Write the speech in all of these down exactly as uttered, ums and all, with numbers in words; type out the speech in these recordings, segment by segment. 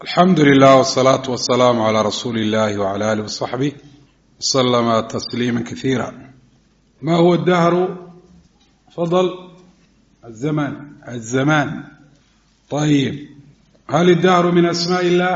alxamdu lilah wsalaatu wasalaamu calaa rasuuli illahi wcala alih wasaxbih waslama tasliima kaiira. ma huwa dahru? fadl azamaan azamaan ayib hal idahru min asmaa illah?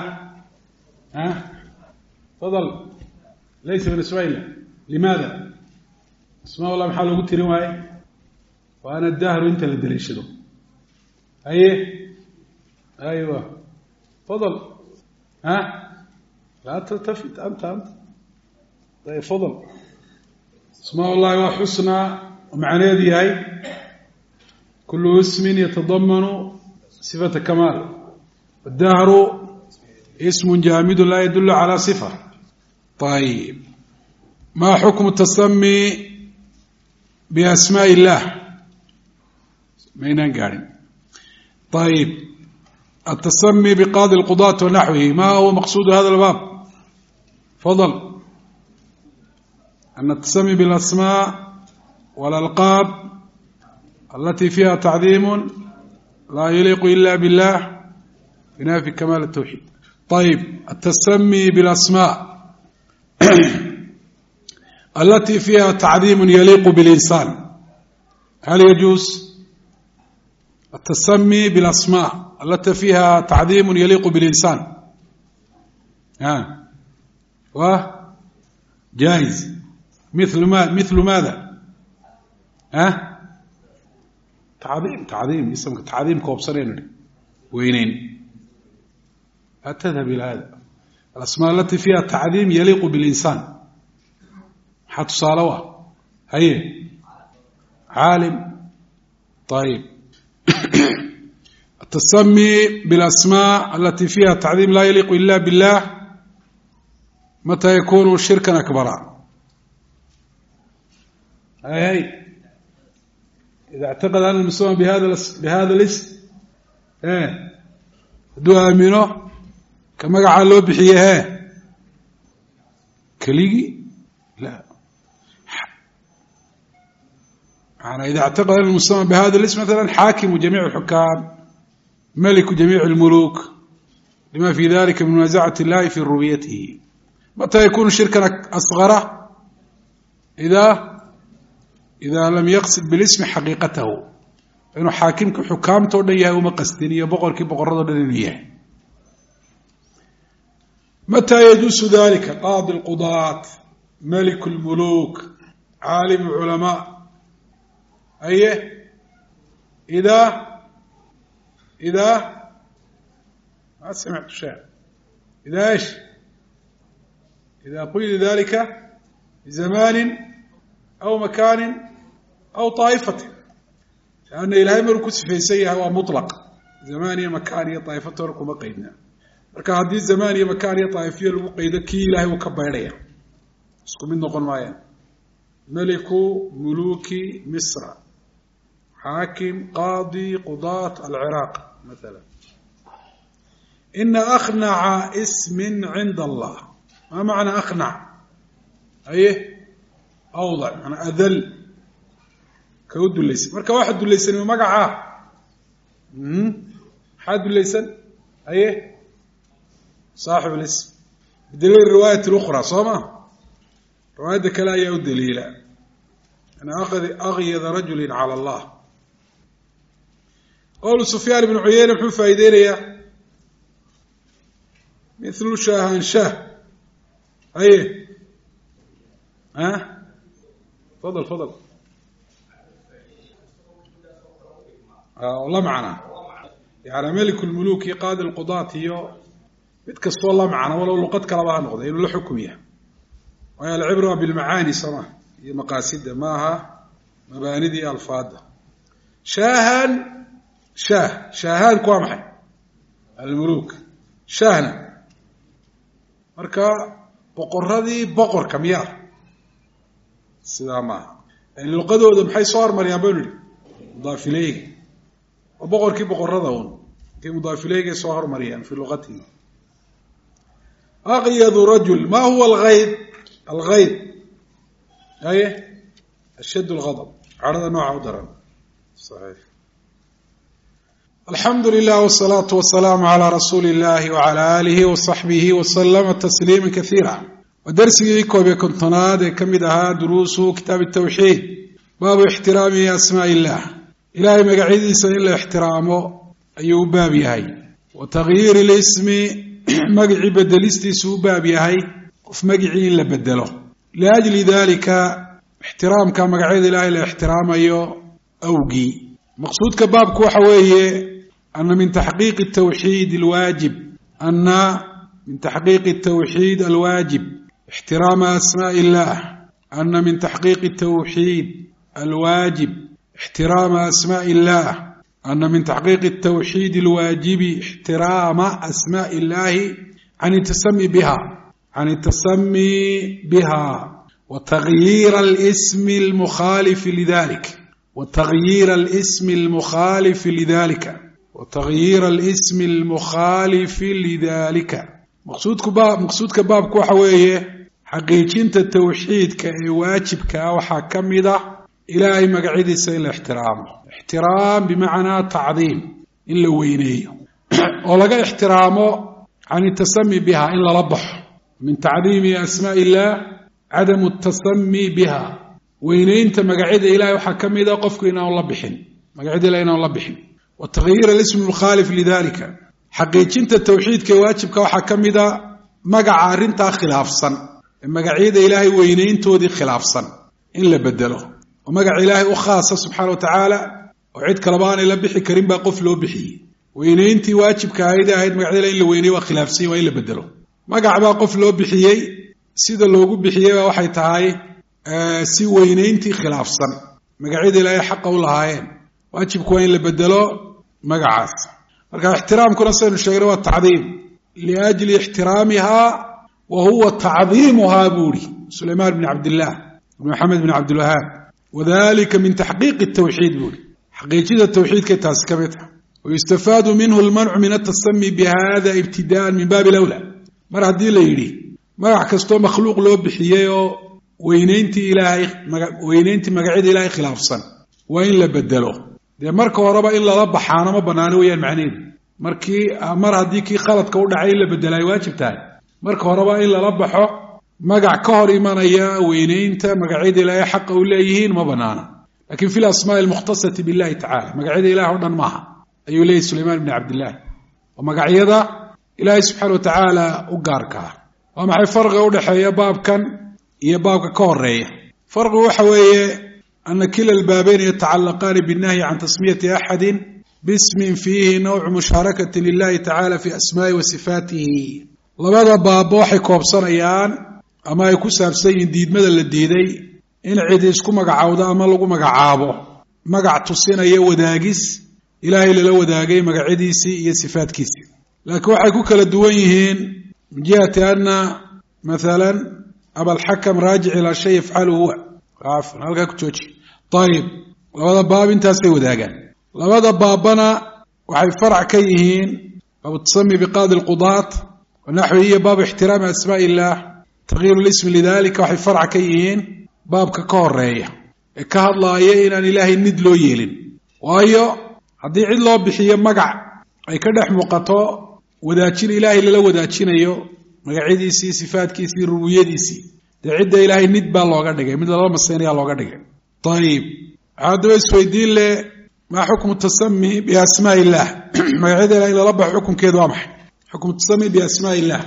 fadl laysa min asmaa illah. limaada? asmaa allah maxaa loogu tirin waaye? waana dahru inta la daliishado. haye aywa fضل ها لا تلتفت أنت أنت طيب فضل اسماء الله وحسنى ومعنى هاي كل اسم يتضمن صفة كمال. الدهر اسم جامد لا يدل على صفة. طيب ما حكم التسمي بأسماء الله؟ مين قاعدين؟ طيب التسمي بقاضي القضاة ونحوه ما هو مقصود هذا الباب؟ فضل أن التسمي بالأسماء والألقاب التي فيها تعظيم لا يليق إلا بالله ينافي كمال التوحيد. طيب التسمي بالأسماء التي فيها تعظيم يليق بالإنسان هل يجوز؟ التسمي بالأسماء التي فيها تعظيم يليق بالإنسان ها وجائز مثل ما مثل ماذا؟ ها تعظيم تعظيم اسمك تعظيم كوبسرين وينين لا تذهب إلى هذا. الأسماء التي فيها تعظيم يليق بالإنسان حتى صالوا هي عالم. طيب التسمي بالأسماء التي فيها تعظيم لا يليق إلا بالله متى يكون شركا أكبرا؟ هاي هاي إذا اعتقد أن المسمى بهذا بهذا الاسم ها دو آمنه كما قال له بحيه كليجي لا يعني إذا اعتقد أن المسمى بهذا الاسم مثلا حاكم جميع الحكام ملك جميع الملوك لما في ذلك من منازعة الله في ربوبيته متى يكون شركا أصغر؟ إذا إذا لم يقصد بالاسم حقيقته إنه حاكمك حكامته ليه وما قصدني بقر كي بقر ليه. متى يجوز ذلك؟ قاضي القضاة ملك الملوك عالم العلماء. أيه إذا إذا ما سمعت شيء إذا إيش؟ إذا قيل ذلك بزمان أو مكان أو طائفة لأن إلهي مركز في سيئة هو مطلق زمانية مكانية طائفة وركم قيدنا marka haddii zamaan iyo makaan iyo طائفية lagu qaydo kii ilaahay uu ka baydhaya isku mid noqon maayaan. maliku muluki misra حاكم قاضي قضاة العراق مثلا. إن أخنع اسم عند الله. ما معنى أخنع؟ أيه أوضع معنى أذل كود الليسن مركا واحد الليسن ومقعه حد الليسن أيه صاحب الاسم بدليل الرواية الأخرى صوما رواية كلا يود دليلا أنا أخذ أغيظ رجل على الله. قول سفيان بن عيينة محو فايدينيا مثل شاهنشاه. أيه ها فضل فضل آه والله معنا يعني ملك الملوك قاضي القضاة هي بتكسو الله معنا ولو لقد كلامها نقضي إنه له حكمية وهي العبرة بالمعاني سما هي مقاصد ماها مباندي ألفاظ. شاهن شاه شاهان كوامحي الملوك شاهنا مركا بقردي بقر كميار سلامة يعني لقدوا ذم حي صار مريم بني مضاف إليه وبقر كي بقردون كي مضاف إليه صار مريم في لغته. أغيظ رجل. ما هو الغيظ؟ الغيظ أيه الشد الغضب عرض نوع عودرا صحيح. alxamdu lilah wsalaatu wasalaamu calaa rasuuli illahi wacala aalihi wasaxbihi wasalama tasliima kaiira waa darsigii koob iyo kontonaad ee ka mid ahaa duruusu kitaab tawxiid baabu ixtiraami asmaa illah ilaahay magacyadiisa in la ixtiraamo ayuu u baab yahay wa takyiiri lismi magicii bedelistiisu u baab yahay qof magicii in la bedelo liajli dalika ixtiraamka magacyada ilaahay la ixtiraamayo awgii maqsuudka baabku waxa weeye ana min taxqiiqi الtawxiid alwaajib ana min taxqiiqi الtawxiid alwaajib ixtiraama asmaaءi illah ana min taxqiiqi الtawxiid alwaajib ixtiraama asmaaءi illah ana min taxqiiqi الtawxiid alwaajibi ixtiraama asmaaءi illahi can الtasami biha can الtasami biha wa tagyiira اlsmi اlmukhaalifi lidalik وتغيير الاسم المخالف لذلك وتغيير الاسم المخالف لذلك مقصودك باب مقصودك بابك waxa weeye xaqiijinta tawxiidka ee waajibka waxa kamida ilaahay magaciisa in la ixtiraamo ixtiraam bimaana ta'dhim in la weyneeyo oo laga ixtiraamo aan tasami biha in la baxo min ta'dhimi asmaa illah adam at-tasami biha weynaynta magacyada ilaahay waxaa ka mid a qofku inaan la bixin magacyada ilaahay inaan la bixin wa tagyiir al-ism al-mukhalif lidhalika xaqiijinta tawxiidka waajibka waxaa ka mid a magaca arrinta khilaafsan magacyada ilaahay weynayntoodii khilaafsan in la bedelo oo magaca ilaahay u khaasa subxaanahu wa ta'ala oo cid kale baan la bixi karin baa qof loo bixiyay weynayntii waajibka ahayd ahayd magacyada ilaahay in la weyneeyo waa khilaafsan waa in la bedelo magac baa qof loo bixiyay sida loogu bixiyay waxay tahay si weynayntii khilaafsan magacyada ilaahay xaqa u lahaayeen waajibku waa in la bedelo magacaas marka ixtiraamkuna saynu sheegnay waa tacdiim liajli ixtiraamiha wa huwa tacdiimuha buuri sulaymaan bn cabdillah bn maxamed bn cabdilwahaab wadalika min taxqiiqi الtawxiid buuri xaqiijida tawxiidka taas ka mid ah wayustafaadu minhu almancu min atasami bihada ibtidaan min baabi lawla mar haddii la yidhi magac kastoo makhluuq loo bixiyey oo weynayntii ilaahay weynayntii magacyada ilaahay khilaafsan waa in la bedelo dee marka horeba in lala baxaano ma banaano weeyaan macnaheedu markii mar haddii kii khaladka u dhacay in la bedela ay waajib tahay marka horeba in lala baxo magac ka hor imanaya weynaynta magacyada ilaahay xaqa u leeyihiin ma banaana lakin fi lasmaaءi almukhtasati billahi tacala magacyada ilahay o dhan maaha ayuu leeyahy sulaymaan bn cabdillah oo magacyada ilaahay subxaana wa tacaala u gaarkaa waa maxay farqiga udhexeeya baabkan iyo baabka ka horeeya farqigu waxa weeye ana kila albaabayn yatacallaqaani binnahyi can tasmiyati axadin bismin fiihi nawcu mushaarakati lilahi tacala fi asmaa'i wa sifaatihi labada baabba waxay koobsanayaan ama ay ku saabsan yihiin diidmada la diiday in cidi isku magacowdo ama lagu magacaabo magac tusinaya wadaagis ilaahay lala wadaagay magacyadiisii iyo sifaatkiisii laakiin waxay ku kala duwan yihiin min jihati ana maalan abalxakam raajic ilaa shay yafcalu huwa afan halkaa ku jooji ayib labada baab intaasay wadaagaan labada baabbana waxay farac ka yihiin baabu tasami biqaadi alqudaat wanaxwi iyo baabu ixtiraami asmaa illah tagyiiru lismi lidalika waxay farac ka yihiin baabka ka horeeya ee ka hadlaaya inaan ilaahay nid loo yeelin waayo haddii cid loo bixiyo magac ay ka dhex muuqato wadaajin ilaahay lala wadaajinayo magacyadiisii sifaadkiisii rububiyadiisii dee cidda ilaahay nid baa looga dhigay mid lala maseynayaa looga dhigay ayib waxaa daba isweydiin leh maa xukmu tasami biasmaa illah magacyada ilahay in lala baxo xukunkeedu waa maxay xukmu tasami biasmaa illah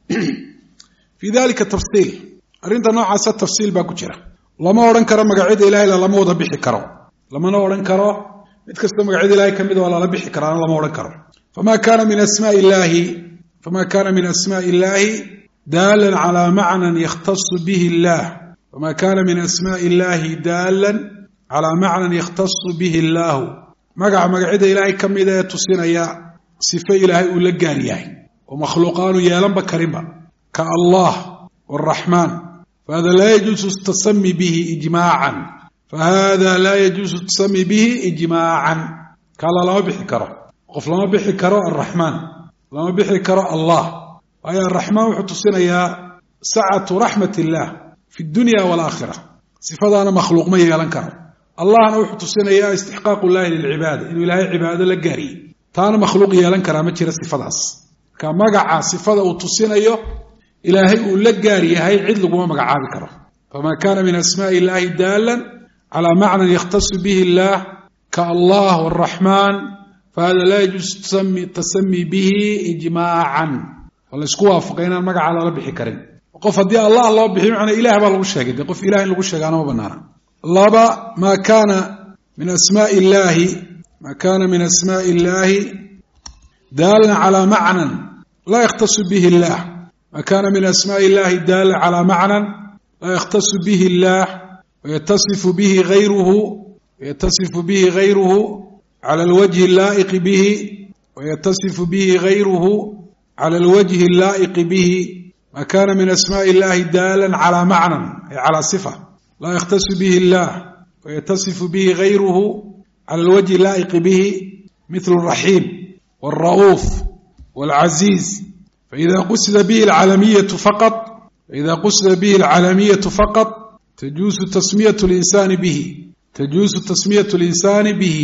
fii dalika tafsiil arrinta noocaasa tafsiil baa ku jira lama odhan karo magacyada ilahay lama wada bixi karo lamana odhan karo mid kastoo magacyada ilahay kamida waa lala bixi karaana lama odhan karo fama kana min asmaa illahi فما كان من أسماء الله دالا على معنى يختص به الله فما كان من أسماء الله دالا على معنى يختص به الله مقع مقعد إلهي كم إذا يتصين يا صفة إلهي أولقانيه ومخلوقان يالنب كريمة كالله والرحمن فهذا لا يجوز التسمي به إجماعا فهذا لا يجوز التسمي به إجماعا قال لا بحكرة قف لما بحكرة الرحمن lama bixi karo allah waayo araxmaan wuxuu tusinayaa sacatu raxmat illah fi dunya waalaakhira sifadaana makhluuq ma yeelan karo allahna wuxuu tusinayaa istixqaaqu llahi lilcibaada inuu ilaahay cibaado la gaariyey taana makhluuq yeelan karaa ma jira sifadaas ka magaca sifada uu tusinayo ilaahay uu la gaar yahay cid laguma magacaabi karo fama kana min asmaa'i illahi daalan ala macnan yakhtassu bihi illah ka allah warrahman fahada la yajuz tasmi tasmi bihi ijmaacan wala isku waafaqay inaan magaca la bixi karin qof hadii allah loo bixiyo macna ilaah baa lagu sheegay qof ilaah in lagu sheegaano ma banaana laba ma kana min asmaa'i illahi ma kana min asmaa'i illahi daalan ala macnan la yakhtassu bihi illah ما كان من أسماء الله الدالة على معنى لا يختص به الله ويتصف به غيره ويتصف به غيره على الوجه اللائق به ويتصف به غيره على الوجه اللائق به ما كان من أسماء الله دالا على معنى أي على صفة لا يختص به الله ويتصف به غيره على الوجه اللائق به مثل الرحيم والرؤوف والعزيز فإذا قصد به العالمية فقط فإذا قصد به العالمية فقط تجوز تسمية الإنسان به تجوز تسمية الإنسان به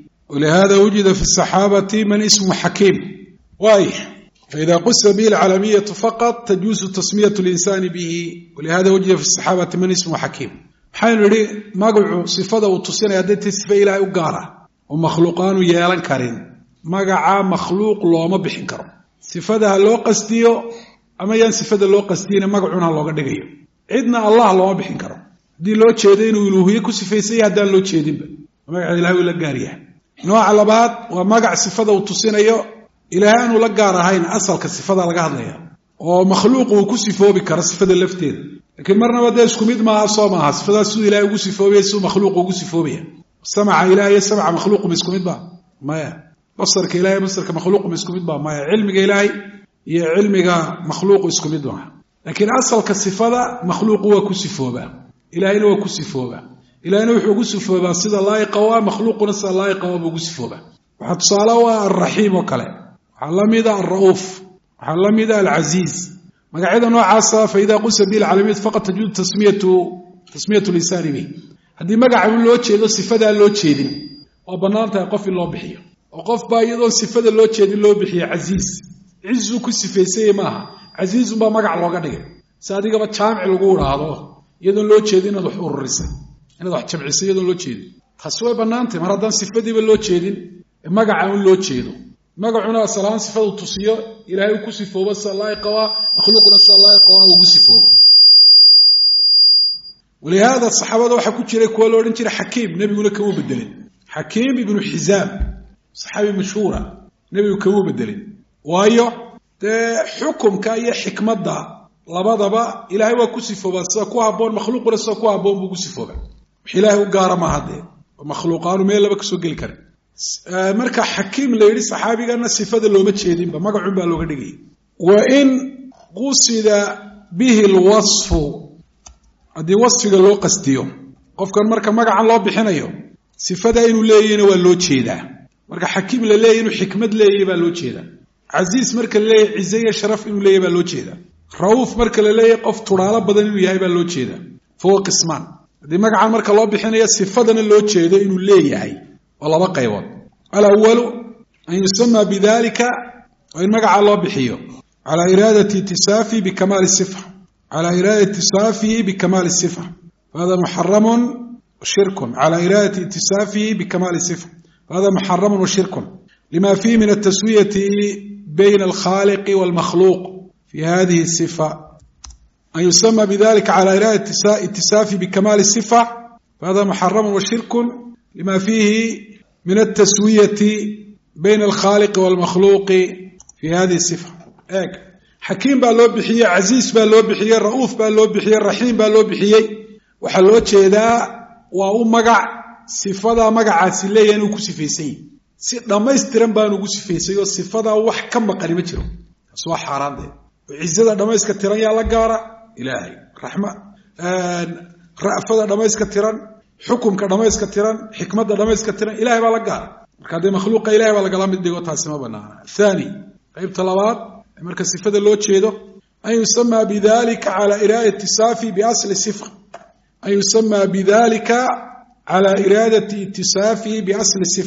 ولهذا وجد في الصحابة من اسمه حكيم واي فإذا قصد به العالمية فقط تجوز تسمية الإنسان به ولهذا وجد في الصحابة من اسمه حكيم حين لي ما قلعوا صفة وتصير يدت صفة إلى أقارة ومخلوقان يالان كارين ما قعا مخلوق لو ما بحنكر sifada loo qastiyo ama yaan sifada loo qastiyina magacuna looga dhigayo cidna allah loo bixin karo hadii loo jeedo inuu ilaahiye ku sifaysay hadaan loo jeedinba magaca ilaahay la gaariyaa nooca labaad waa magac sifada uu tusinayo ilaahay aanu la gaar ahayn asalka sifada laga hadlaya oo makhluuq uu ku sifoobi karo sifada lafteeda laakiin marnaba dee isku mid ma aha soo maaha sifadaas uu ilaahay ugu sifoobay suu makhluuq ugu sifoobaya samaca ilaahay samaca makhluuq ma isku mid ba maya بصرك إلهي بصرك مخلوق مسكوميد با ما علمك إلهي هي علمك مخلوق مسكوميد با لكن أصل كالصفة مخلوق هو كسفوه با إلهي هو كسفوه با إلهي هو كسفوه با صيد الله يقوى مخلوق نسى الله يقوى بكسفوه با وحط صالوا الرحيم وكلام علمي ذا الرؤوف علمي ذا العزيز ما قاعد نوع عصا فإذا قلت به العالمية فقط تجد تسميته تسمية الإنسان به هذه ما قاعد نقول له شيء صفة له شيء وبنانته يقف الله بحيه وقف بايدو صفه لو jeedin loo bixiyo aziz izu ku sifeysay maaha aziz uma magac looga dhigay saadiga ba jaamic lagu waraado iyadoo loo jeedin inaad wax ururisay inaad wax jabcisay iyadoo loo jeedin taas way banaantay mar haddaan sifadiiba loo jeedin magaca uu loo jeedo magacuna asalaan sifadu tusiyo ilaahay ku sifooba sallallahu qawa makhluuqna sallallahu qawa ugu sifooba ولهذا الصحابه waxa ku jiray kuwa loo oran jiray Hakim nabiguna kama bedelin Hakim ibn Hizam صحابي مشهورة نبي كوب الدليل وايو ده حكم كاية حكمة ده لبضبا إلهي وكسفه بس كوها بون مخلوق ولا كوها بون بكسفه بقى إلهي وقارة ما هذا مخلوقان وما يلا بكسوق الكرم آه مركا حكيم اللي يري صحابي قالنا الصفات اللي ما تشيدين بما قعد بالو قدقي وإن قصد به الوصف هذه وصف اللي قصديه قف كان مركا ما قاعد الله بحنايو صفات إنه لين ولا تشيده marka xakiim la leeyahay inuu xikmad leeyahay baa loo jeeda aziz marka la leeyahay ciziya sharaf inuu leeyahay baa loo jeeda rauf marka la leeyahay qof turaalo badan inuu yahay baa loo jeeda foo qisman hadii magaca marka loo bixinayo sifadana loo jeedo inuu leeyahay waa laba qaybood al-awwal an yusamma bidalika wa in magaca loo bixiyo ala iradati ittisafi bi kamal as-sifa ala iradati ittisafi bi kamal as-sifa hada muharram وشرك على إرادة ittisafi bi kamal as-sifa هذا محرم وشرك لما فيه من التسوية بين الخالق والمخلوق في هذه الصفة أن يسمى بذلك على إرادة التسافي بكمال الصفة فهذا محرم وشرك لما فيه من التسوية بين الخالق والمخلوق في هذه الصفة هيك حكيم بالو بحية عزيز بالو بحية رؤوف بالو بحية رحيم بالو بحية وحلوة هذا وأمقع sifada magacaasi leeyahay inuu ku sifaysay si dhameystiran baan ugu sifaysay oo sifada wax ka maqan ma jiro soo xaraande ciidada dhameyska tiran yaa la gaara ilaahay raxma aan rafada dhameyska tiran xukunka dhameyska tiran xikmada dhameyska tiran ilaahay baa la gaara marka de makhluuqa ilaahay baa la gala mid dhigo taasi ma banaana thani qaybta labaad marka sifada loo jeedo ay yusamma bidalika ala iraadati safi bi asli sifa ay yusamma bidalika على إرادة اتصافه بأصل الصفة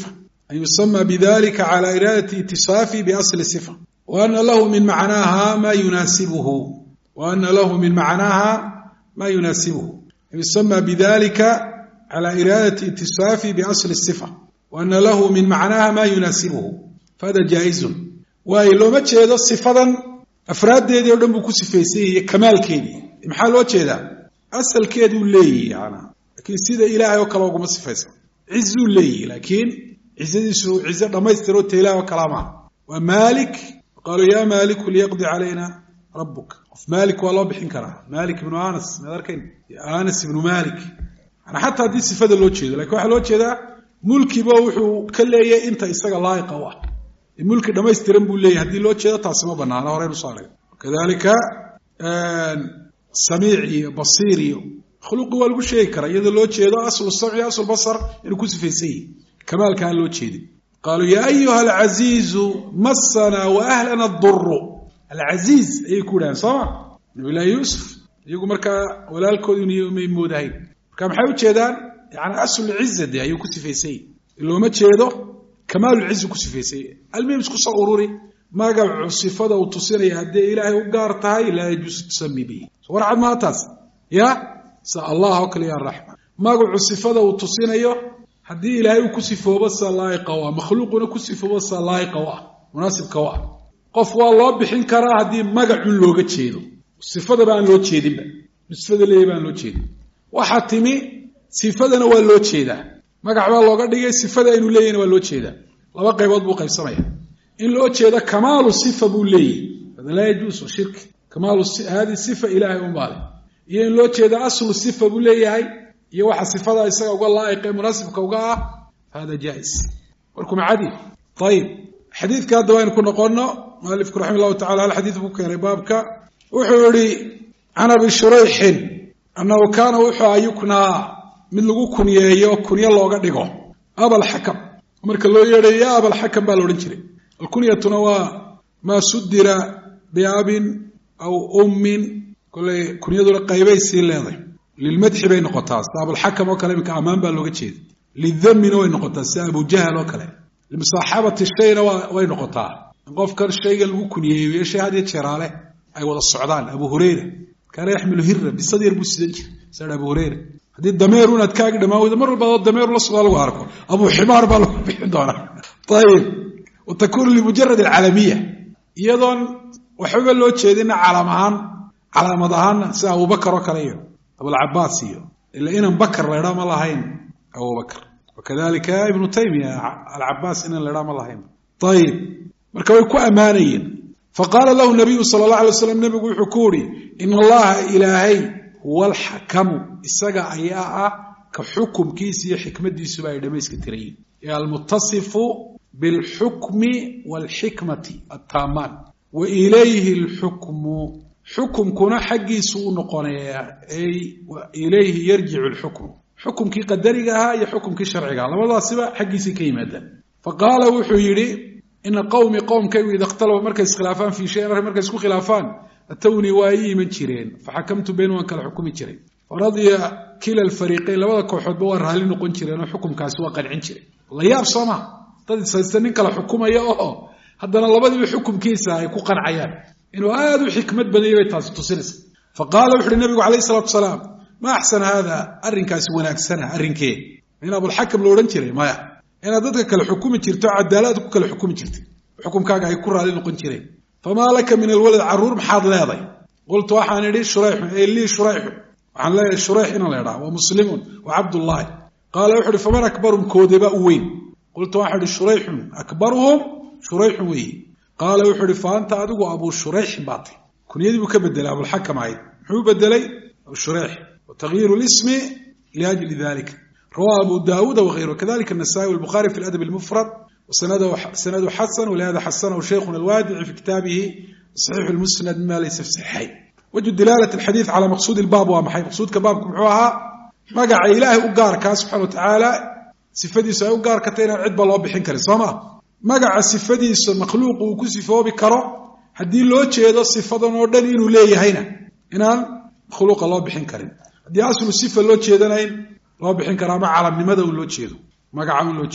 an yusama bidalika cala iraadati itisaafi biasli sifa wa ana lahu min macnaaha ma yunaasibuhu wa ana lahu min macnaaha ma yunaasibuhu an yusama bidalika cala iraadati itisaafi biasli sifa wa ana lahu min macnaaha ma yunaasibuhu fahada jaa'izun waayo looma jeedo sifadan afraaddeedii o dhan buu ku sifaysay iyo kamaalkeedii maxaa loo jeedaa asalkeeduu leeyihi yana lakiin sida ilaahay oo kale uguma sifaysan cizuu leeyihi laakiin cizadiisu cizo dhammaystiroo ta ilahay oo kalaa maaha waa maalik qaaluu ya maaliku liyaqdi calayna rabuk qof maalik waa loo bixin karaa maalik ibnu anas maad arkayn anas ibnu maalik yana xataa haddii sifada loo jeedo lakin waxaa loo jeedaa mulkiba wuxuu ka leeyahay inta isaga laa'iqa u ah mulki dhamaystiran buu leeyahy haddii loo jeedo taasi ma banaana horeynu soo arag kadalika samiic iyo basiir iyo khuluqi waa lagu sheegi karaa iyadoo loo jeedo aslu samci aslu basar inuu ku sifaysan yihi kamaalka aan loo jeedin qaaluu ya ayuha alcaziizu masana wa ahlana aduru alcaziiz ayay ku idhahaan sooma nabilahi yuusuf iyagu markaa walaalkoodii may moodahayn marka maxay u jeedaan yani aslu ciza de ayuu ku sifaysan yihi looma jeedo kamaalulcizi ku sifaysay almuhim isku soo ururi magacu sifada uu tusinaya haddii ilaahay u gaar tahay laa yajuusu tusami bihi warcad maa taas ya sa allah oo kale ya raxman magacu sifada uu tusinayo haddii ilaahay uu ku sifoobo sa laa'iqa u ah makhluuquna ku sifoobo sa laa'iqa u ah munaasibka u ah qof waa loo bixin karaa haddii magacun looga jeedo sifadaba aan loo jeedinba sifada leeyahy baan loo jeedin waxaa timi sifadana waa loo jeedaa magac baa looga dhigay sifada aynu leeyahna waa loo jeedaa laba qaybood buu qaybsamaya in loo jeedo kamaalu sifa buu leeyahy hada laa yajuusu shirki kamaalu hadi sifa ilaahay unbaale iyo in loo jeedo aslu sifa buu leeyahay iyo waxa sifada isaga uga laa'iqe munaasibka uga ah hada jaa'is warkum cadi ayib xadiidka hadda waynu ku noqono mualifku raximah llahu tacala hal xadiid buu keenay baabka wuxuu yihi can abi shurayxin annahu kaana wuxuu ayuknaa mid lagu kunyeeyo kunyo looga dhigo abalxakam marka loo yeedhayo ya abalxakam baa la odhan jiray alkunyatuna waa maa sudira biabin aw ummin kolley kunyaduna qaybay sii leedahay lilmadxi bay noqotaa sida abalxakam oo kale iminka ammaan baa looga jeeda lidamina way noqotaa sida abujahal oo kale limusaaxabati shayna way noqotaa in qofkan shayga lagu kunyeeyo shay had iyo jeeraale ay wada socdaan abu hurayra kaana yaxmilu hira bisad yar buu sidan jiray sida abu hurayra haddii dameer unaad kaagi dhamaan weydo mar walba dameer la socdaa lagu arko abu ximaar baa lagu bixin doonaa ayib wa takunu limujarad alcalamiya iyadoon waxbaba loo jeedina calaam ahaan calaamad ahaanna sida abubakar oo kale iyo abulcabaas iyo ila inan bakar la idhaa ma lahayn abubakar wakadalika ibnu taymiya alcabaas inan la idhaa ma lahayn ayib marka way ku ammaanayeen faqaala lahu nabiyu sala allah alay waslam nebigu wuxuu ku uhi ina allaha ilaahay huwa alxakamu isaga ayaa ah ka xukumkiisa iyo xikmadiisuba ay dhamayska tirayiin ee almutasifu bilxukmi waalxikmati attaamaan wa ilayhi alxukmu xukumkuna xaggiisu u noqonayaa ay ilayhi yarjicu alxukmu xukumkii qadariga ahaa iyo xukumkii sharciga aha labadaasiba xaggiisay ka yimaadaan faqaala wuxuu yidhi ina qowmi qowmkaygu ida ikhtalafuu markay iskhilaafaan fii shayin arrin markay isku khilaafaan atawnii waa ii iman jireen faxakamtu baynahum waan kala xukumi jiray faradiya kila alfariiqayn labada kooxoodba waa raalli noqon jireen oo xukumkaasi waa qancin jiray la yaab soo maa dad ishaysta nin kala xukumaya oo haddana labadiiba xukumkiisa ay ku qancayaan inuu aad u xikmad badanyay bay taasi tusinaysa faqaala wuxu uhi nabigu calayhi salatu wasalaam ma axsana haada arrinkaasi wanaagsana arrinkee in abulxakam lo odhan jiray maya inaad dadka kale xukumi jirto cadaalad ku kale xukumi jirtay xukumkaaga ay ku raalli noqon jireen famaa laka min alwalad carruur maxaad leeday qultu waxaan idhi shurayxun ey lii shurayxun waxaan leeyahay shurayx inaan leedhaha wa muslimun wa cabdullaahi qaala wuxu uhi faman akbarum koodeba u weyn qultu waxaan idhi shurayxun akbaruhum shurayxun weeye qaala wuxuu ihi fa anta adigu abuu shurayxin baa tay kunyadii buu ka bedelay abulxakam ahayd muxuu bedelay abu shurayx wa taghyiru lismi liajli dalika rawahu abu daawuuda wagayruhu kadalika anasaa'i walbukhaari fi ladab almufrad وسنده حسن ولهذا حسنه شيخنا الوادعي في كتابه صحيح المسند مما ليس في صحيحين وجه دلالة الحديث على مقصود الباب ومحي مقصود كبابكم معها مقع إلهي أقارك سبحانه وتعالى سفديس أقارك تين العدب الله بحين كري صما مقع سفديس مخلوق وكسفه بكره هدي لو جيدا صفه ودن انه ليهينا inaan khuluq Allah bixin karin hadii aslu sifa loo jeedanayn loo bixin karaa ma caalamnimada loo jeedo magaca loo jeedo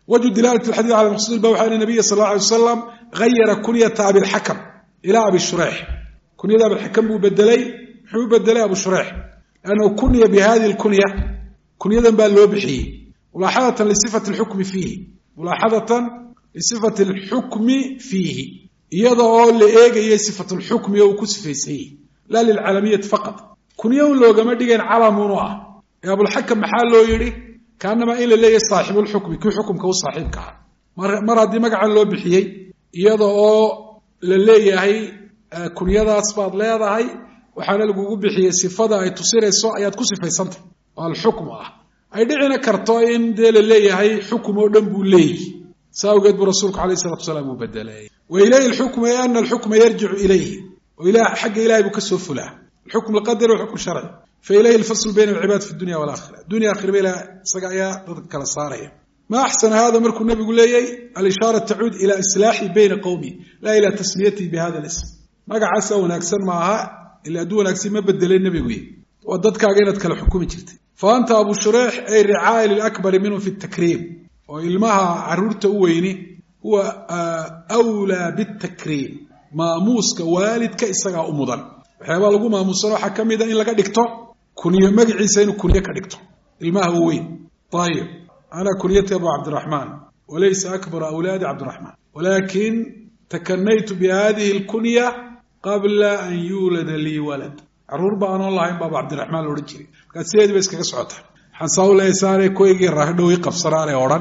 wajhu dilaalati alxadiid cala maqsuud ba waxa nabiya sal alla alay wasalam gayara kunyata abilxakam ilaa abi shureyx kunyada abilxakam buu bedelay muxuu bedelay abu shureyx lannahu kunya bihadihi lkunya kunyadan baa loo bixiyey mulaaxadatan lisifati alxukmi fiihi mulaaxadatan lisifati alxukmi fiihi iyada oo la eegayay sifatu lxukmi oo uu ku sifaysayey laa lilcalamiyati faqad kunyo un loogama dhigayn calamuunu ah ee abulxakam maxaa loo yidhi kaanamaa in la leeyahay saaxibulxukmi kii xukumka u saaxiibka ah mar haddii magacan loo bixiyey iyada oo la leeyahay kunyadaas baad leedahay waxaana lagugu bixiyey sifada ay tusinayso ayaad ku sifaysantay oo alxukmu ah ay dhicina karto in dee la leeyahay xukum oo dhan buu leeyihi saa awgeed buu rasuulku alayh isalatu wasalaam uu bedelay wa ilayhi alxukmu ay ana alxukma yarjicu ilayhi oo xagga ilahay buu ka soo fulaa alxukm alqadari walxukm sharci fa ilayhi alfaslu bayna alcibaad fi dunya walakhira dunya akhiraba ilaa isaga ayaa dadka kala saaraya ma axsana hada markuu nabigu leeyay alishaara tacuud ila islaaxi bayna qowmi laa ila tasmiyatihi bihada alism magacaasa wanaagsan maaha ila hadduu wanaagsan ma bedelay nebigu waa dadkaaga inaad kala xukumi jirtay fa anta abu shureyx ay ricaaya lilakbari minhum fi takriim oo ilmaha caruurta u weyni huwa awlaa bitakriim maamuuska waalidka isagaa u mudan waxyaabaa lagu maamuusano waxaa ka mida in laga dhigto kunyo magaciisa inuu kunyo ka dhigto ilmaha u weyn ayib ana kunyati abu cabdiraxmaan walaysa akbaru awlaadi cabdiraxmaan walakin takanaytu bihadihi alkunya qabla an yuulada lii walad caruur ba anoon lahayn ba abu cabdiraxmaan laodhan jiray markaa sideedii ba iskaga socota xansawlesaane koygii rahdhow i qabsanaane odhan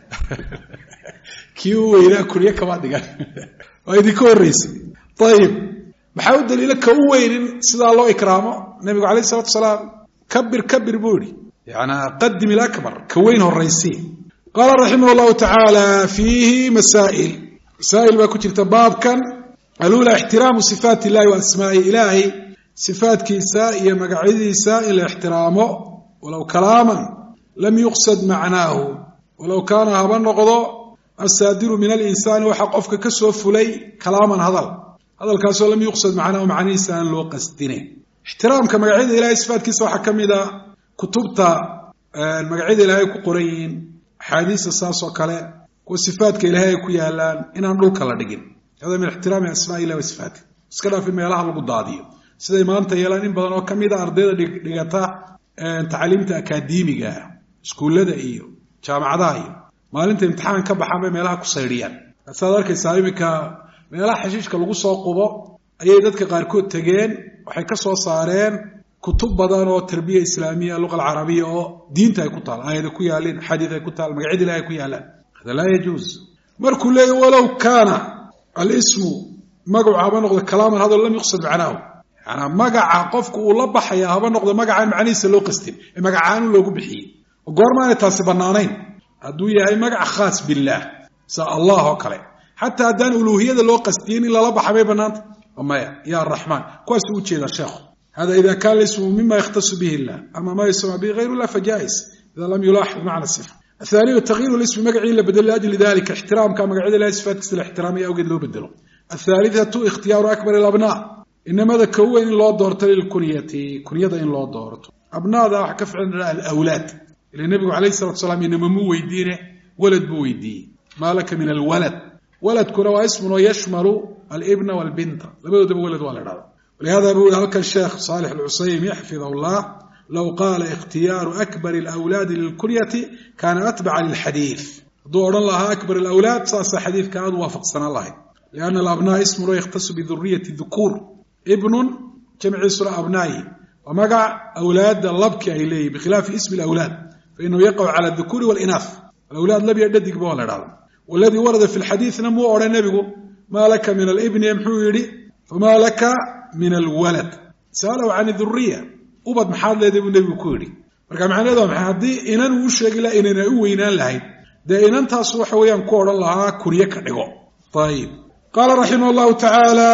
kii u weynaa kunyo kama dhigan waa idinka horreysay ayib maxaa u daliila ka u weynin sidaa loo ikraamo nabigu alayh isalatu wasalaam kabir kabir buu yihi yana qadim ilakbar ka weyn horraysi qaala raximah llahu tacaala fiihi masaa'il masaa'il baa ku jirta baabkan alula ixtiraamu sifaat illahi wa asmaa'i ilaahay sifaatkiisa iyo magacyadiisa in la ixtiraamo walow kalaaman lam yuqsad macnaahu walow kaana haba noqdo asaadiru min alinsaani waxaa qofka ka soo fulay kalaaman hadal hadalkaasoo lam yuqsad macnaahu macnihiisa aan loo qasdine ixtiraamka magacyada ilahay sifaatkiisa waxaa ka mid a kutubta magacyada ilaahay ku qoran yihiin axaadiista saas oo kale kuwa sifaatka ilaahay ay ku yaalaan inaan dhulka la dhigin hada min ixtiraami asmaa ilah wa sifaati iska dhaaf in meelaha lagu daadiyo siday maanta yeelaan in badan oo ka mid a ardayda dhigata tacliimta akaademiga iskuullada iyo jaamacadaha iyo maalinta imtixaan ka baxaan bay meelaha ku saydhiyaan saad arkaysaa iminka meelaha xashiishka lagu soo qubo ayay dadka qaarkood tegeen waxay ka soo saareen kutub badan oo tarbiya islaamiya luqa alcarabiya oo diinta ay ku taal aayada ku yaalin xadiid ay ku taal magacyada ilahay ku yaalaan hada laa yajuuz markuu leeyahy walow kaana alismu magacu haba noqdo kalaaman hadal lam yuqsad macnaahu yana magaca qofku uu la baxaya haba noqdo magacaan macnihiisa loo qastin ee magacaanu loogu bixiyey oo goormaanay taasi bannaanayn hadduu yahay magac khaas billaah sa allah oo kale xataa haddaan uluuhiyada loo qasdiyin in lala baxa bay bannaanta maya ya araxmaan kuwaas u jeeda sheekhu hada ida kaana ismu mima yakhtasu bihi illah ama ma yusama bihi hayru llah fajais ida lam yulaaxid macna sifa athaniyu takyiru lismi magacii la bedelo liajli dalika ixtiraamka magacyada ilahay sifaatkiisa la ixtiraamaya awgeed loo bedelo athalithatu ikhtiyaaru akbar alabnaa inamada ka weyn in loo doorto lilkunyati kunyada in loo doorto abnaada waxa ka ficlan alawlaad ila nabigu alayhi salatu wasalaam inama mu weydiine walad buu weydiiyey maa laka min alwalad waladkuna waa ismun oo yashmalu alibna walbinta labadoodaba walad waa la idhahda walihada buu yihi halkan sheekh saalix alcusaymi xafidahu llah low qaala ikhtiyaaru akbar alawlaadi lilkunyati kaana atbaca lilxadiid hadduu odhan lahaa akbar alawlaad saasa xadiidka aad u waafaqsanaan lahayd lianna alabnaa ismun oo yakhtasu biduriyati dukuur ibnun jamciisuna abnaayi waa magac awlaadda labki ay leeyihin bikhilaafi ismi alawlaad fainahu yaqacu cala adukuuri walinaaf alawlaad labya dhadigba waa la idhahda waladii warada fi lxadiidna muu odhan nebigu maa laka min alibni muxuu yidhi famaa laka min alwalad sa'alahu can iduriya ubad maxaad leedahay buu nebigu ku yidhi marka macnaheedu waa maxay haddii inan uu sheegi laha inayna u weynaan lahayd dee inantaas waxa weeyaan ku odhan lahaa kurye ka dhigo ayib qaala raximah allahu tacaala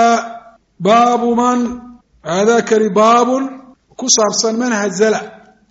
baabu man haadakani baabun ku saabsan man hazala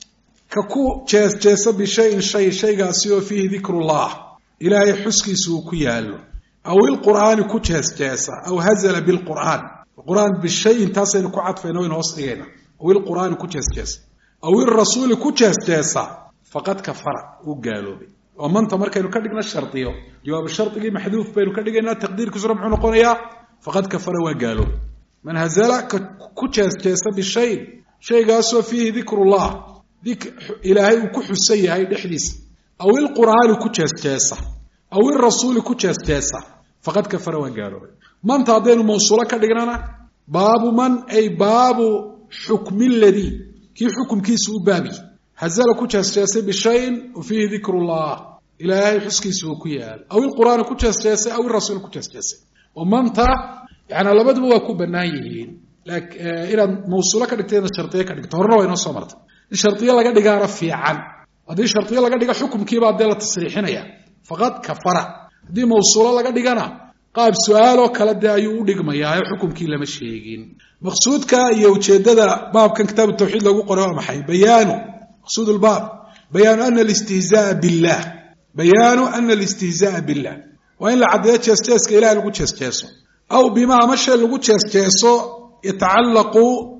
ka ku jees jeesa bishayin shay shaygaasi oo fiihi dikrullah ilaahay xuskiisa uu ku yaallo aw ilqur'aani ku jees jeesa aw hazala bilqur'aan qur'aan bishayin taasaynu ku cadfayna waynu hoos dhigayna aw ilqur'aani ku jees jeesa aw ilrasuuli ku jees jeesa faqad kafara uu gaaloobay ومن تمر كانوا كدغنا الشرطيه جواب الشرط اللي محذوف بينه كدغنا تقدير كسر معنو نقونيا فقد كفر وقالوا من هزل كجاس جاس بالشيء شيء قاسوا فيه ذكر الله ذكر الهي وكحسيه هي دحديس او القران كجاس جاس او الرسول كجاس جاس فقد كفر وقالوا من تادين موصوله كدغنا باب من اي باب حكم الذي كي حكم كيسو بابي هزل كجاس جاس بالشيء وفيه ذكر الله إلهي حسكي سوكيال أو القرآن كجاس جاس أو الرسول كجاس جاس ومن تا يعني لابد هو كوب النايين لك إلى موصولة كدكتين الشرطية كدكتين هرنا وين صمرت الشرطية لقى دقارة في عن هذه الشرطية لقى دقا حكم كي بعد دلة تصريحنا يا فقط كفرة هذه موصولة لقى دقانا قاب سؤاله كلا دايو دقما يا حكم كي لما شيقين مقصود كا يوجد هذا باب كان كتاب التوحيد لو قرأه محي بيانه مقصود الباب بيان أن الاستهزاء بالله بيان أن الاستهزاء بالله وإن لعديات جاس إله لقو جاس جاسو أو بما مشى لقو جاس جاسو يتعلق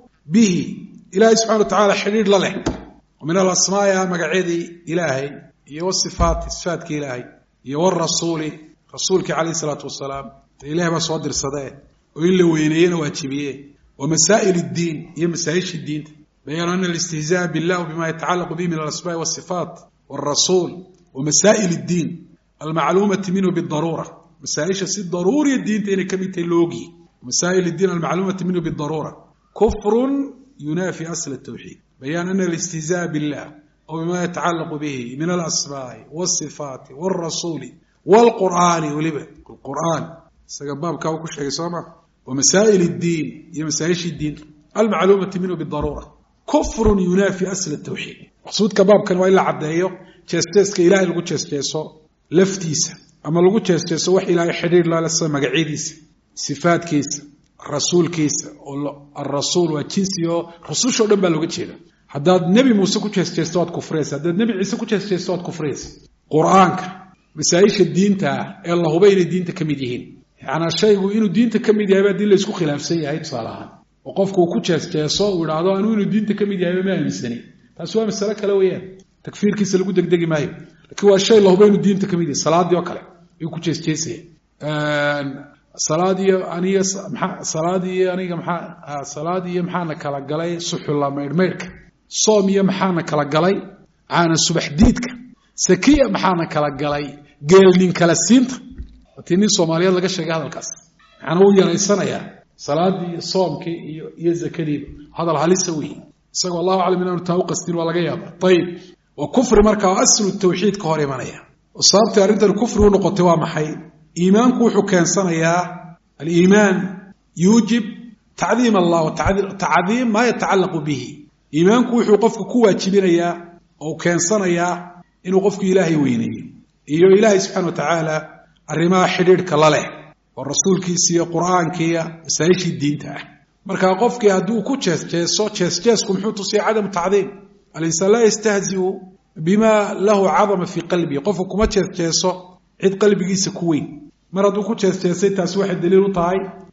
به إلهي سبحانه وتعالى حرير له ومن الأسماء مقعدي إلهي والصفات صفاتك إلهي والرسول رسولك عليه الصلاة والسلام إلهي ما صدر صداه وإلا وينين واجبيه ومسائل الدين هي مسائل الدين بيان أن الاستهزاء بالله وبما يتعلق به من الأسماء والصفات والرسول ومسائل الدين المعلومة منه بالضرورة مسائل السيد ضروري الدين تاني كمية اللوجي مسائل الدين المعلومة منه بالضرورة كفر ينافي أصل التوحيد بيان أن الاستهزاء بالله وبما يتعلق به من الأسماء والصفات والرسول والقرآن ولبه القرآن سجباب كاوكش شيء سامع ومسائل الدين هي مسائل الدين المعلومة منه بالضرورة كفر ينافي أصل التوحيد مقصود كباب كان وإلا عبدايو جاستيسك إلهي لغو جاستيسو لفتيسة أما لغو جاستيسو وحي إلهي حرير لا لسا مقعيديسة صفات كيسة الرسول كيسة الرسول وكيسيو رسول شو دنبا لغو جيدا حداد نبي موسى كو جاستيسو كفريس حداد نبي عيسى كو جاستيسو كفريس قرآنك مسايش الدين تا الله هو بين الدين تكميديهين يعني الشيء إنه الدين تكميديه هذا الدين ليسكو خلاف سيئة هيد صالحا وقفكو كو جاستيسو ويرادو أنه إنه الدين تكميديه هذا ما يمسني تاسوا مسألة كلاوية تكفير كيس لو دق دق ماي لكن هو الشيء اللي هو بين الدين تكميدي الصلاه دي وكله يكون جيس جيسي الصلاه دي اني صلاه دي اني maxaa صلاه دي maxaana kala galay suxula meermeerka soomiya maxaana kala galay aana subax diidka sakiya maxaana kala galay geelnin kala siinta tii Soomaaliyeed laga sheegay hadalkaas ana uu yaraysanaya salaadii soomkii iyo iyo zakadii hadal halisa weey isagoo Allahu a'lam inuu taa u qastin waa laga yaabaa tayib وكفر مركا أصل التوحيد كهوري مانيا وصابت أرنت الكفر ونقطة وامحي إيمان كوحو كان صنيا الإيمان يوجب تعظيم الله وتعظيم ما يتعلق به إيمان كوحو قفك كوة تبينيا أو كان صنيا إنه قفك إلهي ويني إيو إلهي سبحانه وتعالى الرماء حرير كالله والرسول كيسي قرآن كيا سايش الدين تاه مركا قفك هدو كوتشيس جيسو تشيس جيس كم حوتو سي عدم التعظيم الإنسان لا يستهزئ بما له عظمة في قلبه قفك ما تشيسو عيد قلبي سكوين مرضو كو تشيسي تاس واحد دليل طاي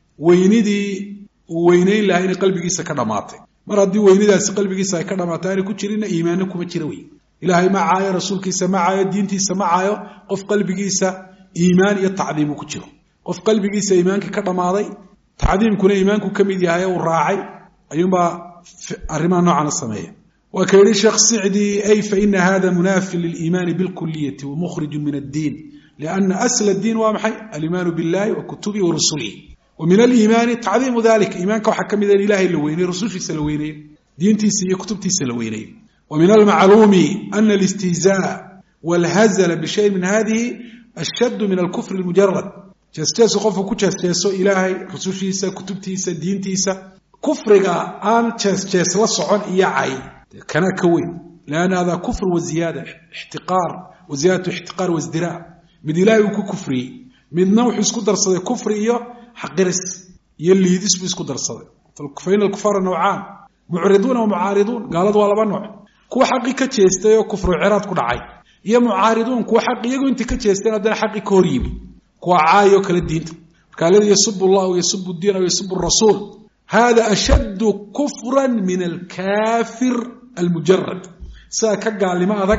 وينيدي وينين لهين قلبي سكدماتي مرضي وينيداس قلبي سكدماتي ku jirina iimaanku kuma jira way ilaahay ma caayo rasuulkiisa ma caayo diintiisa ma caayo qof qalbigiisa iimaan iyo tacdiim ku jiro qof qalbigiisa iimaanka ka dhamaaday tacdiimkuna iimaanku kamid yahay oo raacay ayuuma arrimaha noocan sameeyay وكيري شيخ سعدي أي فإن هذا مناف للإيمان بالكلية ومخرج من الدين لأن أصل الدين ومحي الإيمان بالله وكتبه ورسله ومن الإيمان تعظيم ذلك إيمانك وحكم ذا الإله اللويني رسول في سلويني دينتي سي كتبتي سلويني ومن المعلوم أن الاستهزاء والهزل بشيء من هذه الشد من الكفر المجرد جستيس قف كجستيس إلهي رسول في كتبتي دينتي كفرك أن جستيس لصعون إياعي كان كوين لأن هذا كفر وزيادة احتقار وزيادة احتقار وازدراء من إلهي كفري من نوع يسكدر صدق كفري حقرس يلي يدس بيسكدر صدق فإن الكفار نوعان معرضون ومعارضون قالوا ولا بنوع كو حقي كتشيستي كفر عراض كل عاي يا معارضون كو حقي يقول انت كتشيستي هذا حقي كوريبي كو عايو كل الدين قال الذي يسب الله ويسب الدين ويسب الرسول هذا أشد كفرا من الكافر المجرد ساكا قال لما أذك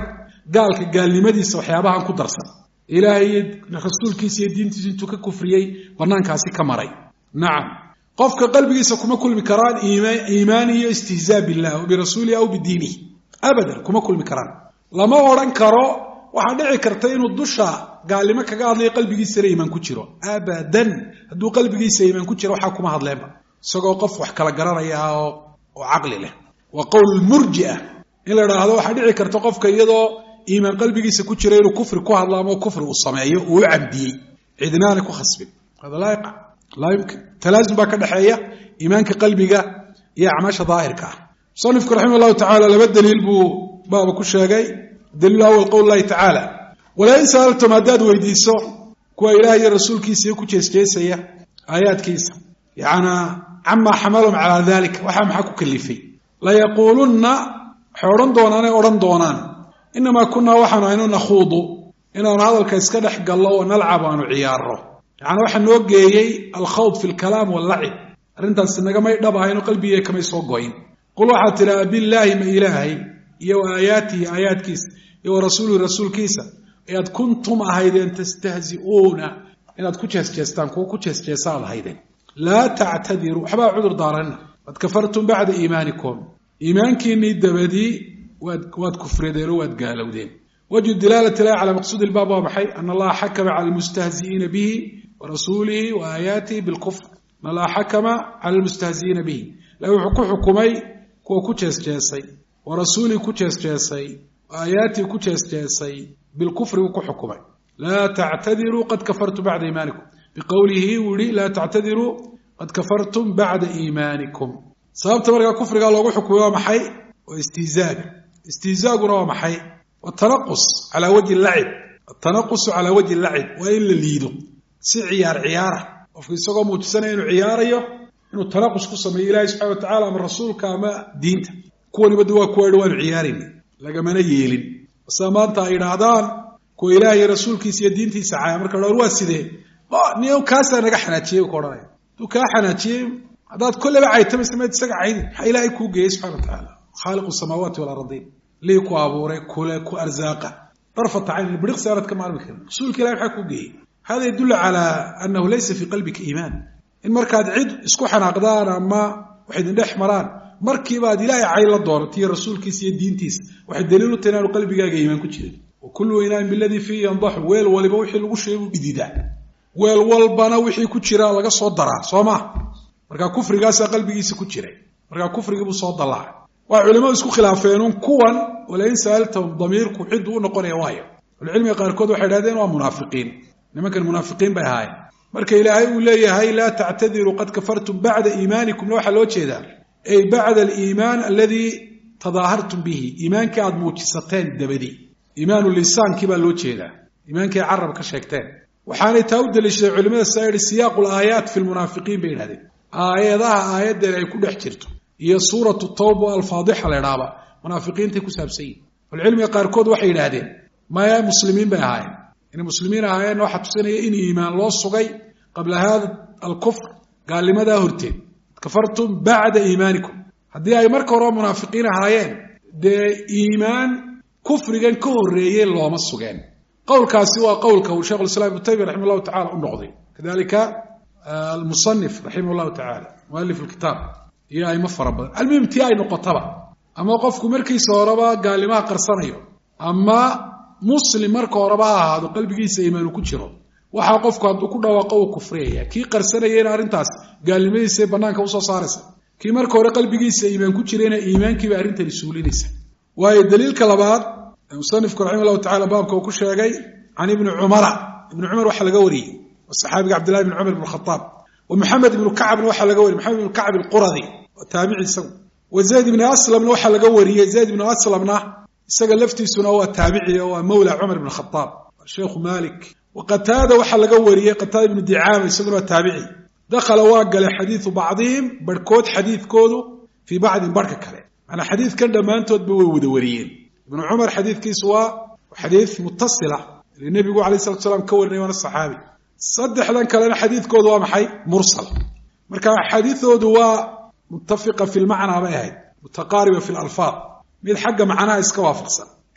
gaalka gaalnimadiisa waxyaabahan ku darsan ilaahay rasuulkiisa iyo diintiisa intuu ka kufriyey banaankaasi ka maray nacam qofka qalbigiisa kuma kulmi karaan iimaan iyo istihzaa billah wa birasuulihi aw bidiinihi abadan kuma kulmi karaan lama odhan karo waxaa dhici karta inuu dusha gaalnimo kaga hadlayo qalbigiisana iimaan ku jiro abadan hadduu qalbigiisa iimaan ku jiro waxaa kuma hadleenba isagoo qof wax kala garanaya oo oo caqli leh wa qowl murji'a in la idhaahdo waxaa dhici karta qofka iyadoo iimaan qalbigiisa ku jira inuu kufri ku hadlo ama kufri uu sameeyo uu cabdiyey cidnaana ku khasbin hada laa yaqa laa yumkin talaasum baa ka dhexeeya iimaanka qalbiga iyo acmaasha daahirka ah musanifku raximah allahu tacaala laba daliil buu baaba ku sheegay daliil awal qowl llahi tacaala walaa in sa'altum haddaad weydiiso kuwa ilaah iyo rasuulkiisa iyo ku jeesjeesaya aayaadkiisa yacnaa camaa xamalahum calaa dalika waxaa maxaa ku kalifay layaquulunna waxay odhan doonaanay odhan doonaan inamaa kunaa waxaanu aynu nakhuudu inaanu hadalka iska dhex gallo oo nalcab aanu ciyaaro yacnaa waxaa noo geeyey alkhawd fi lkalaam wallacib arrintaasi nagamay dhab ahayno qalbigee kamay soo goyn qul waxaad tidhaha billaahi ma ilaahay iyo wa aayaatihi aayaadkiisa iyo wa rasuulihi rasuulkiisa ayaad kuntum ahaydeen tastahzi'uuna inaad ku jeesjeestaan kuwa ku jeesjeesaad ahaydeen laa tactadiruu waxbaa cudur daaranna qad kafartum bacda iimaanikum iimaankiinnii dabadii waad waad kufradeen oo waad gaalowdeen wajhu dilaalati ilahi calaa maqsuudi ilbaab waa maxay ana allaha xakama cala almustahzi'iina bihi wa rasuulihi wa aayaatihi bilkufr ana allaha xakama cala almustahzi'iina bihi ilahi wuxuu ku xukumay kuwa ku jeesjeesay wa rasuulihi ku jeesjeesay wa aayaatihi ku jeesjeesay bilkufri buu ku xukumay laa tactadiruu qad kafartum bacda iimaanikum biqowlihi wuu yihi laa tactadiruu qad kafartum bacda iimaanikum sababta markaa kufrigaa loogu xukumay waa maxay waa istihzaaga istihzaaguna waa maxay watanaqus calaa wajhi lacib atanaqusu calaa wajhi lacib waa in la liido si ciyaar ciyaara qofku isagoo muujisanaya inuu ciyaarayo inuu tanaqus ku sameeyo ilaahay subxana wa tacala ama rasuulka ama diinta kuwaniba de waa kuwa idhi waanu ciyaarayna lagamana yeelin basa maanta ay idhaahdaan kuwa ilaahay iyo rasuulkiisa iyo diintiisa caaya marka dhawr waa sidee niyo kaasaa naga xanaajiyey ku odhanaya hadduu kaa xanaajiyey haddaad kolleba caytamaysa mayd isaga caydi maxaa ilaahay kuu geeyey subxana wa tacaala khaaliqu samaawaati walardiin lii ku abuuray kule ku arzaaqa darfata cayn biriqsi aanad ka maarmi karin rasuulka ilahay maxaa kuu geeyey hada yadullu calaa annahu laysa fii qalbika iimaan in markaad cid isku xanaaqdaan ama wax idin dhex maraan markiiba aad ilaahay cay la doonatiyo rasuulkiisa iyo diintiisa waxay daliil u tahay inaanu qalbigaaga iimaan ku jirin wa kullu inaain biladii fiihi yandaxu weel waliba wixii lagu sheegay buu dhididaa weel walbana wixii ku jiraa laga soo daraa soo maa markaa kufrigaasaa qalbigiisa ku jiray markaa kufrigiibuu soo dallacay waa culimadu isku khilaafeenun kuwan walain sa'altahum damiirku ciddu u noqonaya waayo ahlucilmiga qaarkood waxay idhahdeen waa munaafiqiin nimankan munaafiqiin bay ahaayeen marka ilaahay uu leeyahay laa tactadiruu qad kafartum bacda iimaanikumna waxaa loo jeedaa ay bacda aliimaan aladii tadaahartum bihi iimaankii aada muujisateen dabadii iimaanu lisaankii baa loo jeedaa iimaankii ay carab ka sheegteen waxaanay taa u daliishaday culimada saa yihi siyaaqu laayaat fi lmunaafiqiin bay idhahdeen aayadaha aayadeen ay ku dhex jirto iyo suuratu tawba alfaadixa la idhaaba munaafiqiintay ku saabsan yihin ahlucilmiga qaarkood waxay yidhaahdeen maya muslimiin bay ahaayeen inay muslimiin ahaayeen waxaa tusinaya in iimaan loo sugay qabla hada alkufr gaalnimadaa horteed kafartum bacda iimaanikum haddii ay marka horeba munaafiqiin ahaayeen dee iimaan kufrigan ka horreeyey looma sugeen qowlkaasi waa qowlka uu shekh islam ibnu taymiya raxima allahu tacala u noqday kadalika almusanif raximah llahu tacala mualif alkitaab iyo aymo fara badan almuhim tii ay noqotaba ama qofku markiisa horeba gaalnimaha qarsanayo ama muslim marka horeba ha ahaado qalbigiisa iimaanu ku jiro waxaa qofku hadduu ku dhawaaqo uu kufriyaya kii qarsanayena arrintaas gaalnimadiisay bannaanka usoo saaraysa kii marka hore qalbigiisa iimaan ku jirayna iimaankiiba arrintani suulinaysa waayo daliilka labaad musanifku raxima allahu tacala baabka uu ku sheegay can ibni cumara ibni cumar waxaa laga wariyey waa saxaabiga cabdillahi ibni cumar ibn khataab wa maxamed ibnu kacbna waxaa laga wariyey maxamed ibnu kacb alquradi waa taabici isagu wa zayd ibni aslamna waxaa laga wariyey zayd ibnu aslamna isaga laftiisuna waa taabici oo waa mawla cumar ibn khataab waa sheekhu malik wa qataada waxaa laga wariyey qataada ibnu dicaama isaguna waa taabici dakhala waa galay xadiidu bacdihim barhkood xadiidkoodu fii bacdin barhka kale manaa xadiidkan dhammaantoodba way wada wariyeen ibnu cumar xadiidkiisu waa xadiid mutasila ili nebigu alayh salatu salaam ka warinay waana saxaabi saddexdan kalena xadiidkoodu waa maxay mursal marka xadiidoodu waa muttafiqa fi lmacnaa bay ahayd mutaqaariba fi lalfaad mid xagga macnaha iska waafaqsan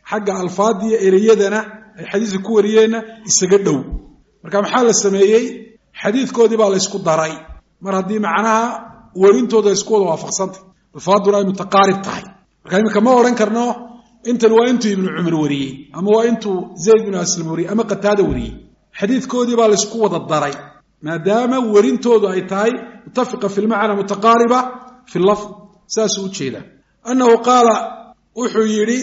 xagga alfaadiya ereyadana ay xadiiska ku wariyeenna isaga dhow marka maxaa la sameeyey xadiidkoodii baa la isku daray mar haddii macnaha warintooda isku wada waafaqsantay alfaaduna ay mutaqaarib tahay marka imika ma odhan karno intan waa intuu ibnu cumar wariyey ama waa intuu zayd ibnu aslam wariyey ama qataada wariyey xadiidkoodii baa la isku wada daray maadaama warintoodu ay tahay mutafiqa fi lmacna mutaqaariba fi lafd saasuu u jeedaa annahu qaala wuxuu yidhi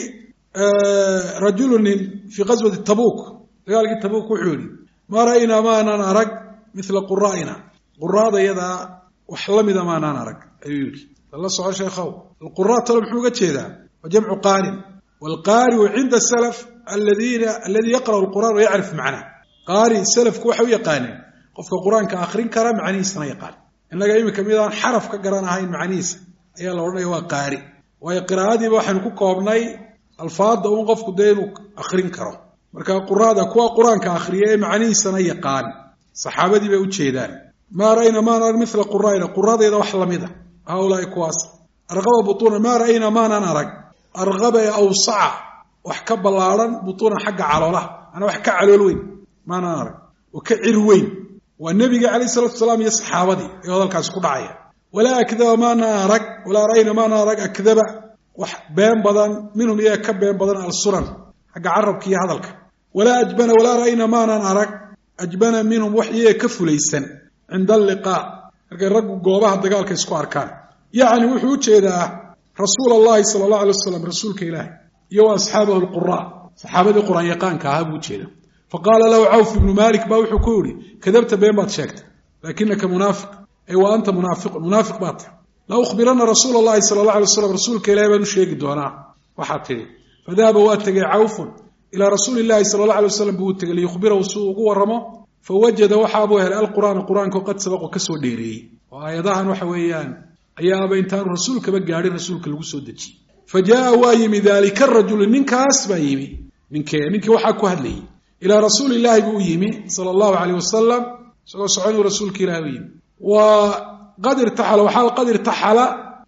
rajulunin fii qaswati tabuuk dagaalkii tabuuk wuxuu yidhi ma ra'aynaa maanaan arag mila quraa'ina quraadayadaa wax la mida maanaan arag ayuu yidhi la soco sheekhow alquraa talo muxuu uga jeedaa wa jamcu qaarin waalqaariu cinda salaf aladiina aladii yaqra'u alqur'aan wa yacrif macnah qaari salafku waxay u yaqaaneen qofka qur-aanka akhrin kara macnihiisana yaqaan innaga iminka midaan xaraf ka garanahayn macnihiisa ayaa la odhanaya waa qaari waayo qiraa'adiiba waxaynu ku koobnay alfaadda uun qofku dee inuu akhrin karo marka quraada kuwa qur-aanka akhriya ee macnihiisana yaqaan saxaabadii bay u jeedaan maa ra'ayna maan arag mila quraa'ina quraadeeda wax lamida haulaai kuwaas arqaba butuuna maa ra'ayna maanaan arag arqaba ee awsaca wax ka ballaadhan butuunan xagga caloolaha anaa wax ka calool weyn maanaan arag oo ka cir weyn waa nebiga calayh salatu wasalaam iyo saxaabadii ee hadalkaasi ku dhacaya walaa akdaba maanaan arag walaa ra'ayna maanaan arag akdaba wax been badan minhum iyaga ka been badan alsunan xagga carabka iyo hadalka walaa ajbana walaa ra'ayna maanaan arag ajbana minhum wax iyaga ka fulaysan cinda alliqaa markay raggu goobaha dagaalka isku arkaan yacni wuxuu u jeedaa rasuul allahi sala allahu alay wasalam rasuulka ilaahi iyo wa asxaabahu alquraa saxaabadii qur-aan yaqaanka ahaa buu ujeeda faqaala lahu cawf ibnu malik baa wuxuu ku yidhi kadabta been baad sheegtay laakinaka munaafiq ay wa anta munaafiqun munaafiq baad tahay la ukhbiranna rasuula allahi sala allah alay wasalam rasuulka ilahi baan u sheegi doonaa waxaad tidhi fadahaba waa tegay cawfun ilaa rasuuli illahi sala allah alay wasalam buu u tegay liyukhbirahu si uu ugu warramo fawajada waxaabuu helay alqur'aana qur-aanka qad sabaqo ka soo dheereeyey oo aayadahan waxa weeyaan ayaaba intaanu rasuulkaba gaadhin rasuulka lagu soo dejiyey fa jaa'a waa yimi daalika arajulu ninkaas baa yimi ninkee ninkii waxaa ku hadlayey ilaa rasuuli illaahi buu u yimi sala allahu calayh wasalam isagoo soconuu rasuulka ilahi u yimi waa qad irtaxala waxaa qad irtaxala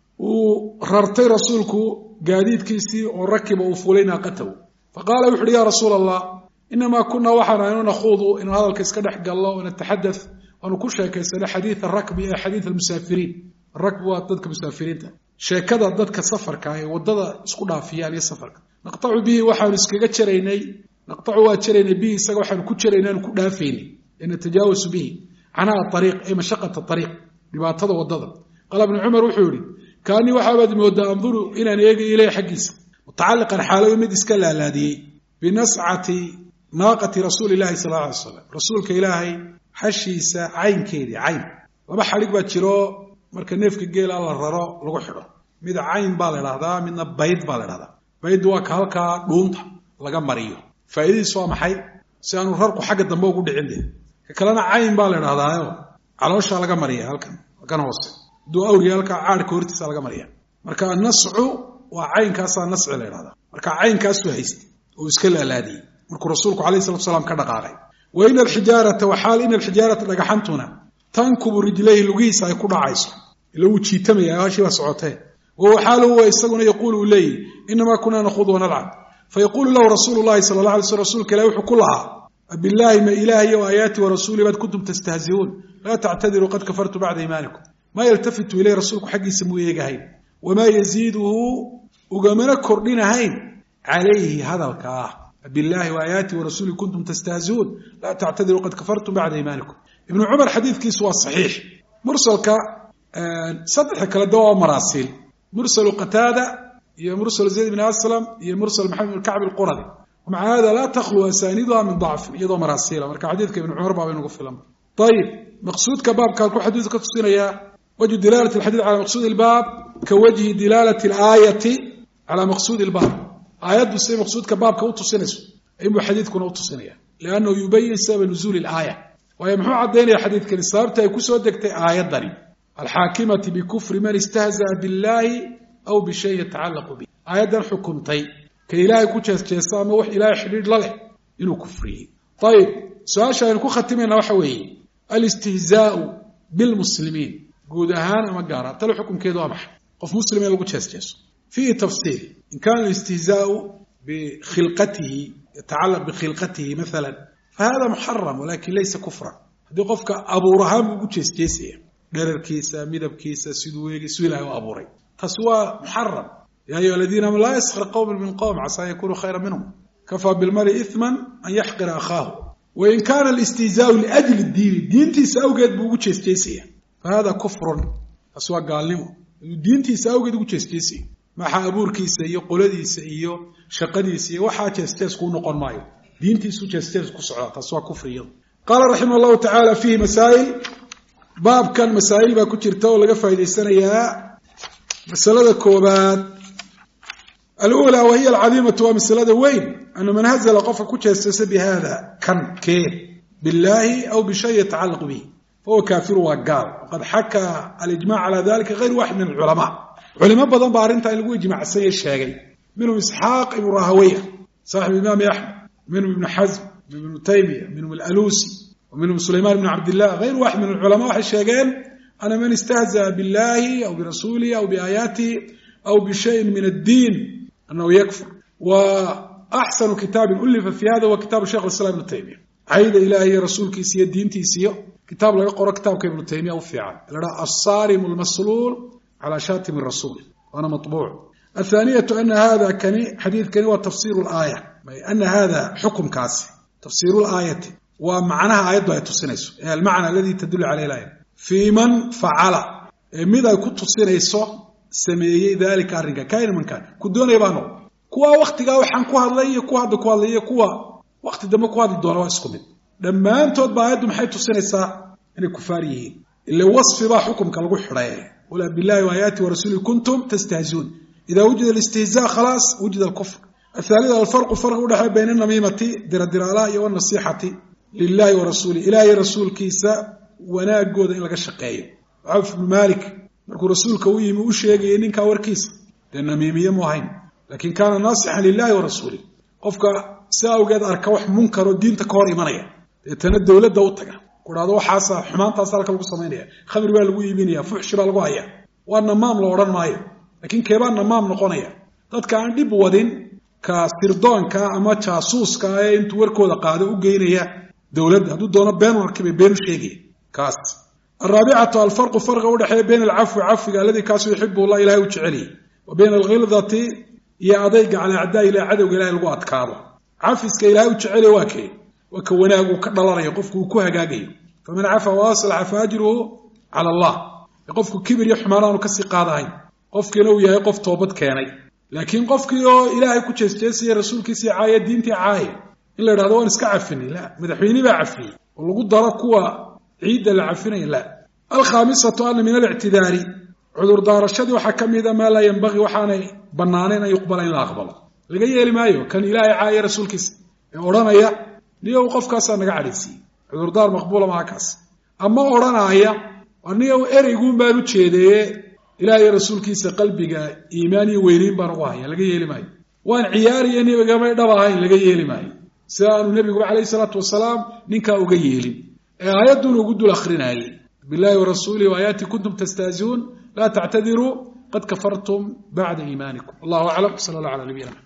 uu rartay rasuulku gaadiidkiisii oo rakiba uu fulay naaqatahu faqaala wuxu uhi yaa rasuula allah inamaa kunaa waxaan aynu nakhuudu inuu hadalka iska dhex gallo o nataxadath aanu ku sheekaysano xadiid arakbi ee xadiid almusaafiriin arakbi waa dadka musaafiriinta sheekada dadka safarka ee waddada isku dhaafiyaan iyo safarka naqtacu bihi waxaanu iskaga jaraynay naqtacu waa jaraynay bihi isaga waxaanu ku jaraynay aanu ku dhaafaynay ee natajaawasu bihi canaa ariiq ee mashaqata ariiq dhibaatada waddada qaala ibnu cumar wuxuu yihi kaanii waxaabaad moodaa anduru inaan eegay ileyh xaggiisa mutacalliqan xaalayo mid iska laalaadiyey binascati naaqati rasuuli ilahi sala alla alay slam rasuulka ilaahay xashiisa caynkeedii cayn laba xadhig baa jiro marka neefka geela la raro lagu xidho mid cayn baa la idhahdaa midna bayd baa la idhahdaa bayddu waa ka halkaa dhuunta laga mariyo faa'iidadiisu waa maxay si aanu rarku xagga dambe ugu dhicin de ka kalena cayn baa la idhahdaayo calooshaa laga mariya halkan halkan hoose hadduu awriya halkaa caadhka hortiisa laga mariya marka nascu waa caynkaasaa nasci la idhahdaa marka caynkaasuu haystay oo iska laalaadiyey markuu rasuulku alayh salatu salaam ka dhaqaaqay wa ina alxijaarata waxaal ina alxijaarata dhagaxantuna tankubu rijlayhi lugihiisa ay ku dhacayso ila wuu jiitamaya hashii baa socotee wahuwa xaalu huwa isaguna yaquulu uu leeyihi inamaa kunaa nakhuud wanalcab fayaquulu lahu rasuulu llahi sala allah alay sl rsulka ilahi wuxuu ku lahaa abilaahi ma ilaahi o aayaati wa rasuuli baad kuntum tastahziuun laa tactadiruu qad kafartu bacda iimaanikum maa yaltafitu ileyh rasuulku xaggiisa muu eegahayn wamaa yaziiduhu ugamana kordhinahayn calayhi hadalka ah billahi waayaati warasuuli kuntum tastahziuun laa tactadiruu qad kafartum bacda iimaanikum ibnu cumar xadiidkiisu waa saxiix mursalka saddexa kale da waa maraasiil mursalu qataada iyo mursal zayd bn aslam iyo mursal maxamed bn kacb alquradi maca hada laa takhlu asaaniiduha min dacfin iyadoo maraasiila marka xadiidka ibnu cumar baaba inugu filan ayib maqsuudka baabka halkuu xadiidku ka tusinayaa wajhu dilaalati alxadiid cala maqsuudi ilbaab ka wajhi dilaalati alaayati cala maqsuudi ilbaab aayaddu siday maqsuudka baabka u tusinayso ayunbuu xadiidkuna u tusinaya liannahu yubayin sababa nuzuuli ilaaya waayo muxuu caddaynaya xadiidkani sababta ay ku soo degtay aayaddani alxaakimati bikufri man istahza'a billahi aw bishayin yatacallaqu bih aayaddan xukuntay ka ilaahay ku jeesjeesta ama wax ilaahay xidhiidh la leh inuu kufriyey ayib su-aasha aynu ku khatimayna waxa weeye alistihzaa'u bilmuslimiin guud ahaan ama gaara talo xukunkeedu waa maxay qof muslim in lagu jeesjeeso fiihi tafsiil in kaana alistihzaa'u بخلقته يتعلق بخلقته مثلا فهذا محرم ولكن ليس كفرا. هذه قفك أبو رهام وجهس جيسية غير كيسة مدب كيسة سدوي سويلة وأبو ري تسوى محرم. يا أيها الذين آمنوا لا يسخر قوم من قوم عسى يكونوا خيرا منهم كفى بالمرء إثما أن يحقر أخاه وإن كان الاستهزاء لأجل الدين دينتي سأوجد بوجهس جيسية فهذا كفر تسوى قال لهم دينتي سأوجد بوجهس جيسية ما أبوركيسة iyo qoladiisa iyo shaqadiisa iyo waxa jeestes ku noqon maayo diintiisu jeestes ku socda taas waa kufriyo. qala rahimahullahu ta'ala fihi masail baab kan masail ba ku jirta oo laga faa'iideysanayaa masalada koobaad الأولى وهي العظيمة ومسألة وين أن من هزل قف كجسس بهذا كان كي بالله أو بشيء يتعلق به فهو كافر وقال. وقد حكى الإجماع على ذلك غير واحد من العلماء. علماء بدن بارنتا لو يجمع سي الشاغي منهم اسحاق ابن راهويه صاحب الامام احمد منهم ابن حزم منهم ابن تيميه منهم الالوسي ومنهم سليمان بن عبد الله غير واحد من العلماء الشاغين انا من استهزأ بالله او برسوله او باياته او بشيء من الدين انه يكفر. واحسن كتاب الف في هذا هو كتاب الشيخ الاسلام ابن تيميه عيد الهي رسولك سي دينتي سي كتاب لا يقرا كتاب ابن تيميه وفعل الصارم المسلول على شاتم الرسول وأنا مطبوع. الثانية أن هذا كان حديث كان هو تفسير الآية أن هذا حكم كاسي تفسير الآية ومعناها آية ضاية تسنيس المعنى الذي تدل عليه الآية في من فعل ماذا كنت تسنيس سمي ذلك الرجال كائن من كان كدون يبانو كوا وقت جاو حنكوا هذي كوا هذا كوا هذي كوا وقت دم كوا هذا الدولار واسكمل لما أنت بعدهم حيث تسنيس إن كفاريين اللي وصف بقى حكم كالروح حريه ولا بالله وآياته ورسوله كنتم تستهزئون. إذا وجد الاستهزاء خلاص وجد الكفر. الثالثة الفرق فرق بين النميمة درالة والنصيحة لله ورسوله إلهي رسول كيسا وناقود إلى الشقاية. عوف بن مالك مركو رسول كوي موشيغ ينكا وركيس النميمية مهين لكن كان ناصحا لله ورسوله قفك ساو قد أركوح منكر والدين تكور إيمانية يتندى ولد دوتك kuraado waxaas xumaanta salka lagu sameeynaya khamir baa lagu iibinaya fuxsh baa lagu haya waa namaam loo oran maayo laakiin keebaa namaam noqonaya dadka aan dib wadin ka sirdoonka ama jaasuuska ee intuu warkooda qaado u geynaya dawladda haduu doono been warkibay been sheegay kaas. الرابعة الفرق فرق ودحيه بين العفو عفو الذي كاسو يحب الله إلهي وجعله وبين الغلظة يا أضيق على أعداء إلى عدو إلهي لغو أتكاره عفسك إلهي وجعله واكي وكوناه كدلر يقفك كهجاجي فمن عفا واصل فاجره على الله يقفك كبر يحمران وكسي قاضين قفك لو يقف توبت كاني لكن قفك إلهي كجسجسي رسول كسي عاية دينتي عاية إلا هذا نسك عفني لا مدحيني بعفني والله قد ضركوا عيد العفني لا. الخامسة أن من الاعتذار عذر دار الشد وحكم إذا ما لا ينبغي وحاني بنانين يقبل إلا أقبله لقيه لمايو كان إلهي عاية رسول كسي أورانا يا niyo qofkaas anaga cadhaysi cudur daar maqbuula ma kaas ama oranaya aniyo ereygu baan u jeedee ilaahay rasuulkiisa qalbiga iimaan iyo weelin baan u hayaa laga yeeli maayo waan ciyaariye nabiga ma dhabahay laga yeeli maayo saanu nabiga kaleey salaatu wasalaam ninka uga yeelin ee aayaddu ugu dul akhrinayay billahi wa rasuulihi wa ayati kuntum tastazun la ta'tadiru qad kafartum ba'da iimanikum wallahu a'lam sallallahu ala nabiyina